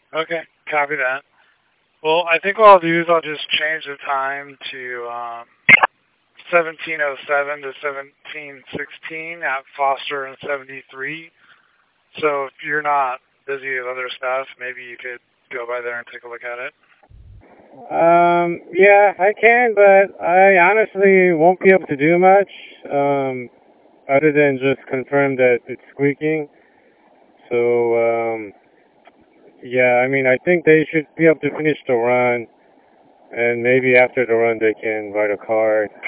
Okay, copy that. Well, I think what I'll do is I'll just change the time to 1707 to 1716 at Foster and 73. So if you're not busy with other stuff, maybe you could go by there and take a look at it. Yeah, I can, but I honestly won't be able to do much, other than just confirm that it's squeaking. So, yeah, I mean, I think they should be able to finish the run, and maybe after the run they can write a card.